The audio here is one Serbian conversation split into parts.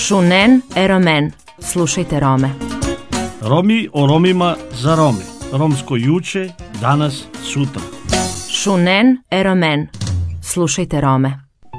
Šunen eromen. Slušajte Rome. Romi o Romima za Rome. Romsko juče, danas, sutra. Šunen eromen. Slušajte Rome.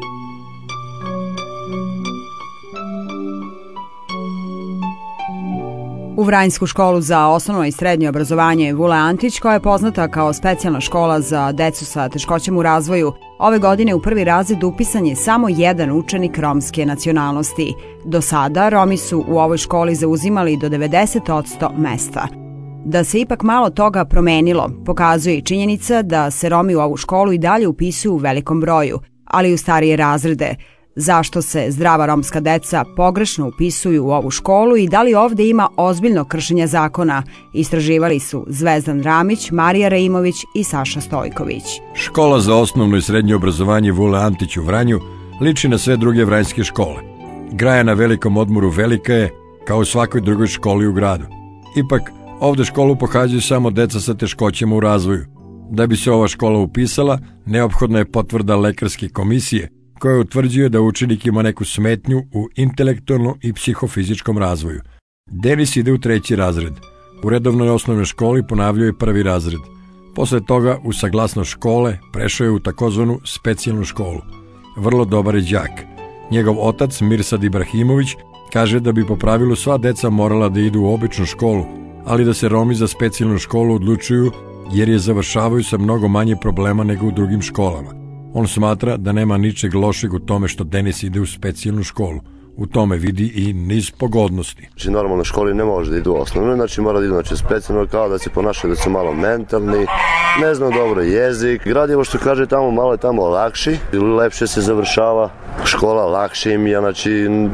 U Vranjsku školu za osnovno i srednje obrazovanje Vule Antić, koja je poznata kao specijalna škola za decu sa teškoćama u razvoju, ove godine u prvi razred upisan je samo jedan učenik romske nacionalnosti. Do sada Romi su u ovoj školi zauzimali do 90% mesta. Da se ipak malo toga promenilo, pokazuje i činjenica da se Romi u ovu školu i dalje upisuju u velikom broju, ali i u starije razrede. Zašto se zdrava romska deca pogrešno upisuju u ovu školu i da li ovde ima ozbiljno kršenja zakona, istraživali su Zvezdan Ramić, Marija Reimović i Saša Stojković. Škola za osnovno i srednje obrazovanje Vule Antić u Vranju liči na sve druge vranjske škole. Graja na velikom odmoru velika je, kao u svakoj drugoj školi u gradu. Ipak, ovde školu pohađaju samo deca sa teškoćama u razvoju. Da bi se ova škola upisala, neophodna je potvrda lekarske komisije, koja utvrđuje da učenik ima neku smetnju u intelektualnom i psihofizičkom razvoju. Denis ide u 3. razred. U redovnoj osnovnoj školi ponavljao je 1. razred. Posle toga, uz saglasnost škole, prešao je u takozvanu specijalnu školu. Vrlo dobar je đak. Njegov otac, Mirsad Ibrahimović, kaže da bi po pravilu sva deca morala da idu u običnu školu, ali da se Romi za specijalnu školu odlučuju jer je završavaju sa mnogo manje problema nego u drugim školama. On smatra da nema ničeg lošeg u tome što Denis ide u specijalnu školu. U tome vidi i niz pogodnosti. Znači, normalno u školi ne može da idu osnovno, znači mora da idu specijalno, kao da se ponašaju da su malo mentalni, ne znaju dobro jezik. Gradivo što kaže tamo malo je tamo lakši, lepše se završava, škola lakše im je, znači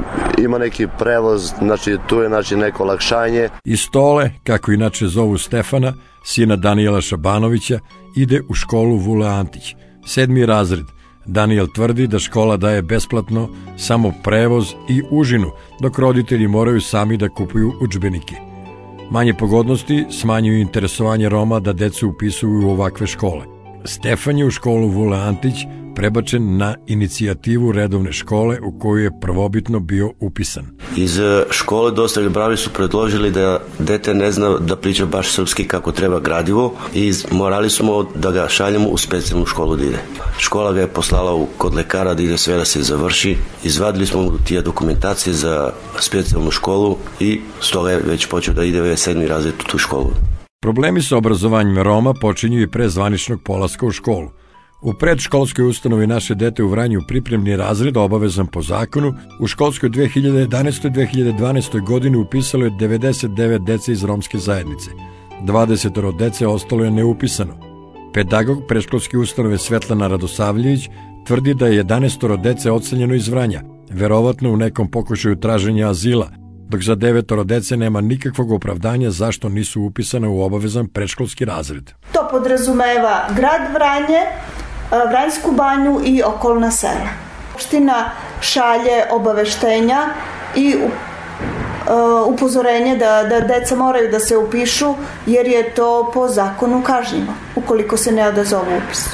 ima neki prevoz, znači tu je neko olakšanje. I Stole, kako inače zovu Stefana, sina Danijela Šabanovića, ide u školu Vule Antić. 7. razred. Danijel tvrdi da škola daje besplatno samo prevoz i užinu, dok roditelji moraju sami da kupuju udžbenike. Manje pogodnosti smanjuju interesovanje Roma da decu upisuju u ovakve škole. Stefan je u školu Vule Antić prebačen na inicijativu redovne škole u koju je prvobitno bio upisan. Iz škole dosta Ljubravi su predložili da dete ne zna da priča baš srpski kako treba gradivo i morali smo da ga šaljemo u specijalnu školu da ide. Škola ga je poslala kod lekara da ide sve da se završi. Izvadili smo mu tije dokumentacije za specijalnu školu i stoga je već počeo da ide u 7. razred u tu školu. Problemi sa obrazovanjem Roma počinju i pre zvaničnog polaska u školu. U predškolskoj ustanovi Naše dete u Vranju pripremni razred, obavezan po zakonu, u školskoj 2011-2012. godini upisalo je 99 dece iz romske zajednice. 20 dece ostalo je neupisano. Pedagog predškolske ustanove Svetlana Radosavljević tvrdi da je 11 dece odseljeno iz Vranja, verovatno u nekom pokušaju traženja azila, dok za 9 dece nema nikakvog opravdanja zašto nisu upisane u obavezan predškolski razred. To podrazumeva grad Vranje, Vranjsku banju i okolna sela. Opština šalje obaveštenja i upozorenje da deca moraju da se upišu jer je to po zakonu kažnjivo ukoliko se ne odazovu upisu.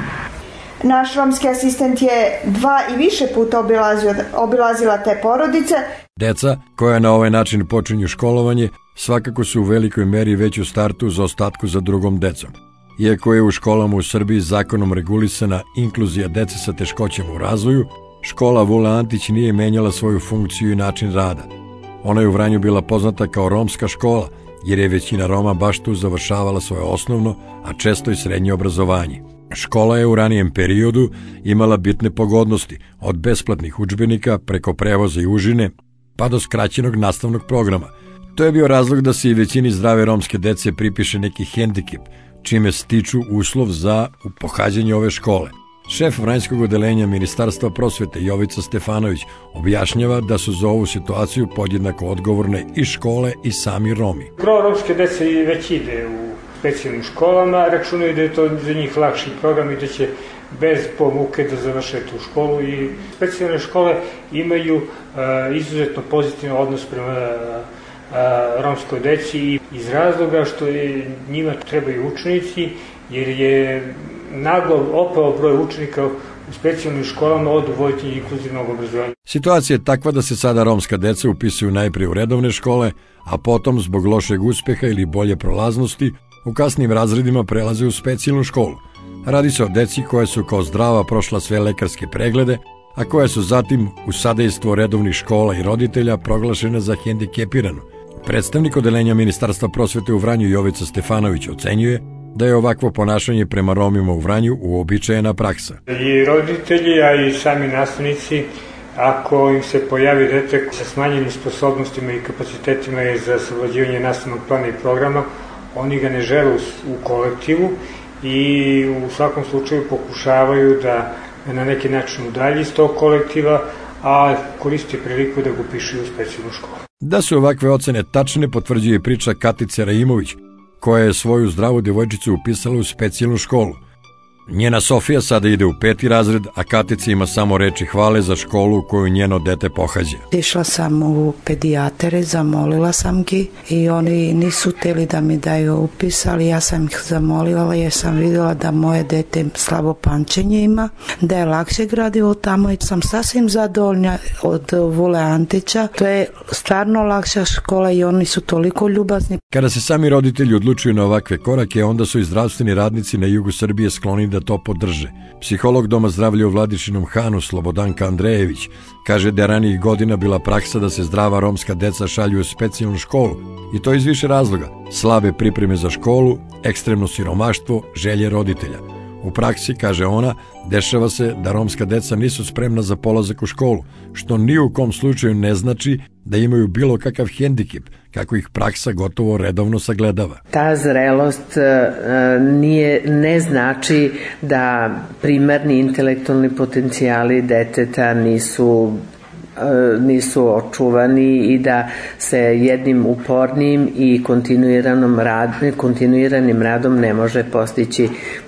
Naš romski asistent je 2 i više puta obilazila te porodice. Deca koja na ovaj način počinju školovanje svakako su u velikoj meri već u startu za ostatku za drugom decom. Iako je u školama u Srbiji zakonom regulisana inkluzija dece sa teškoćama u razvoju, škola Vule Antić nije menjala svoju funkciju i način rada. Ona je u Vranju bila poznata kao romska škola, jer je većina Roma baš tu završavala svoje osnovno, a često i srednje obrazovanje. Škola je u ranijem periodu imala bitne pogodnosti, od besplatnih udžbenika preko prevoza i užine, pa do skraćenog nastavnog programa. To je bio razlog da se i većini zdrave romske dece pripiše neki hendikep, čime stiču uslov za pohađanje ove škole. Šef Vranjskog odeljenja Ministarstva prosvete Jovica Stefanović objašnjava da su za ovu situaciju podjednako odgovorne i škole i sami Romi. Gro romske dece već ide u specijalnim školama, računaju da je to za njih lakši program i da će bez pomuke da završe tu školu i specijalne škole imaju izuzetno pozitivan odnos prema romskoj deci iz razloga što njima trebaju učenici jer je naglo opao broj učenika u specijalnim školama od uvoditelja inkluzivnog obrazovanja. Situacija je takva da se sada romska deca upisuju najprije u redovne škole, a potom zbog lošeg uspeha ili bolje prolaznosti u kasnim razredima prelaze u specijalnu školu. Radi se o deci koja su kao zdrava prošla sve lekarske preglede, a koja su zatim u sadejstvo redovnih škola i roditelja proglašena za hendikepiranu. Predstavnik odeljenja Ministarstva prosvete u Vranju Jovica Stefanović ocenjuje da je ovakvo ponašanje prema Romima u Vranju uobičajena praksa. I roditelji, a i sami nastavnici, ako im se pojavi dete sa smanjenim sposobnostima i kapacitetima za savlađivanje nastavnog plana i programa, oni ga ne žele u kolektivu i u svakom slučaju pokušavaju da na neki način udalji iz tog kolektiva, a koristi priliku da ga upišu u specijalnu školu. Da su ovakve ocene tačne potvrđuje priča Katice Raimović, koja je svoju zdravu devojčicu upisala u specijalnu školu. Njena Sofija sada ide u 5. razred, a Katica ima samo reči hvale za školu koju njeno dete pohađa. Išla sam u pedijatere, zamolila sam gi i oni nisu hteli da mi daju upis, ali ja sam ih zamolila jer sam vidjela da moje dete slabo pamćenje ima, da je lakše gradivo tamo i sam sasvim zadovoljna od Vule Antića. To je stvarno lakša škola i oni su toliko ljubazni. Kada se sami roditelji odlučuju na ovakve korake, onda su i zdravstveni radnici na jugu Srbije skloni da to podrže. Psiholog Doma zdravlja u Vladičinom Hanu Slobodanka Andrejević kaže da je ranijih godina bila praksa da se zdrava romska deca šalju u specijalnu školu i to iz više razloga: slabe pripreme za školu, ekstremno siromaštvo, želje roditelja. U praksi, kaže ona, dešava se da romska deca nisu spremna za polazak u školu, što ni u kom slučaju ne znači da imaju bilo kakav hendikep, kako ih praksa gotovo redovno sagledava. Ta zrelost ne znači da primarni intelektualni potencijali deteta nisu očuvani i da se jednim upornim i kontinuiranim radom ne može postići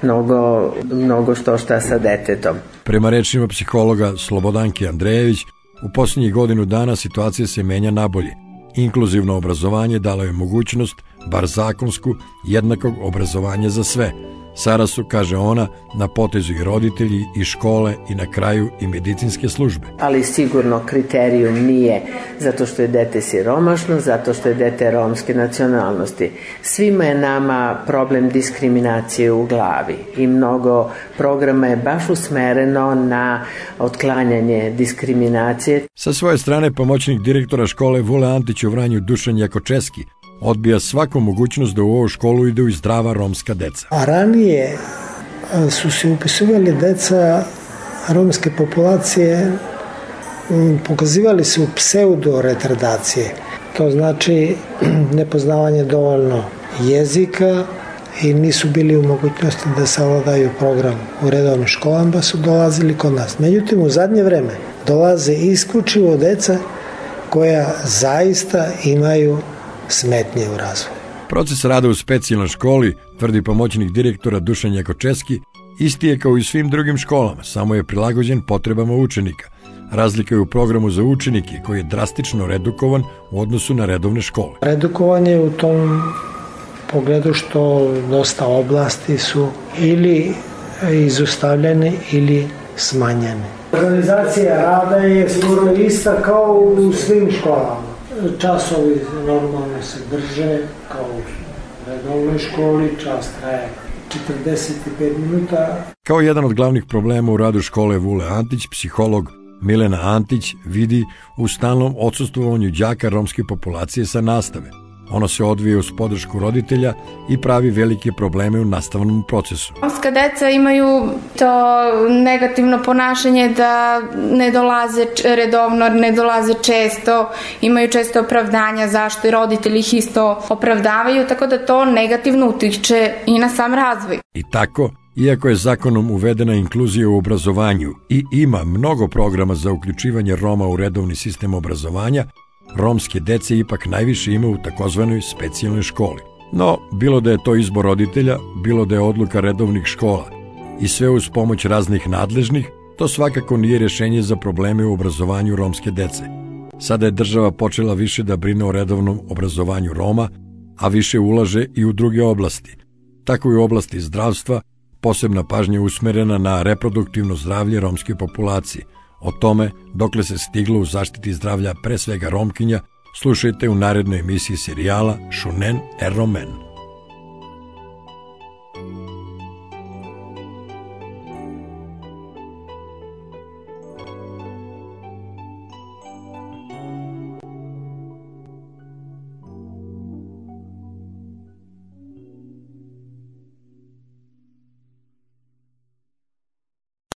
mnogo šta sa detetom. Prema rečima psihologa Slobodanke Andrejević, u posljednjih godinu dana situacija se menja nabolje. Inkluzivno obrazovanje dalo je mogućnost, bar zakonsku, jednakog obrazovanja za sve. Sada su, kaže ona, na potezu i roditelji, i škole, i na kraju i medicinske službe. Ali sigurno kriterijum nije zato što je dete siromašno, zato što je dete romske nacionalnosti. Svima je nama problem diskriminacije u glavi i mnogo programa je baš usmereno na otklanjanje diskriminacije. Sa svoje strane, pomoćnik direktora škole Vule Antić u Vranju Dušan Jakočeski odbija svaku mogućnost da u ovu školu ide i zdrava romska deca. A ranije su se upisivali deca romske populacije, pokazivali su pseudo-retardacije. To znači nepoznavanje dovoljno jezika i nisu bili u mogućnosti da savladaju program u redovnim školama, pa su dolazili kod nas. Međutim, u zadnje vreme dolaze isključivo deca koja zaista imaju smetnje u razvoju. Proces rada u specijalnoj školi, tvrdi pomoćnik direktora Dušan Jakočeski, isti je kao i svim drugim školama, samo je prilagođen potrebama učenika. Razlika je u programu za učenike koji je drastično redukovan u odnosu na redovne škole. Redukovan je u tom pogledu što dosta oblasti su ili izostavljene ili smanjene. Organizacija rada je skoro ista kao u svim školama. Časovi normalno se drže kao u redovnoj školi, čas traje 45 minuta. Kao jedan od glavnih problema u radu škole Vule Antić, psiholog Milena Antić vidi u stalnom odsustvovanju đaka romske populacije sa nastave. Ono se odvije uz podršku roditelja i pravi velike probleme u nastavnom procesu. Romska deca imaju to negativno ponašanje da ne dolaze redovno, ne dolaze često, imaju često opravdanja zašto i roditelji ih isto opravdavaju, tako da to negativno utiče i na sam razvoj. I tako, iako je zakonom uvedena inkluzija u obrazovanju i ima mnogo programa za uključivanje Roma u redovni sistem obrazovanja, romske dece ipak najviše ima u takozvanoj specijalnoj školi. No, bilo da je to izbor roditelja, bilo da je odluka redovnih škola i sve uz pomoć raznih nadležnih, to svakako nije rješenje za probleme u obrazovanju romske dece. Sada je država počela više da brine o redovnom obrazovanju Roma, a više ulaže i u druge oblasti. Tako i u oblasti zdravstva, posebna pažnja usmerena na reproduktivno zdravlje romske populacije. O tome, dokle se stiglo u zaštiti zdravlja pre svega Romkinja, slušajte u narednoj emisiji serijala Shunen Romen.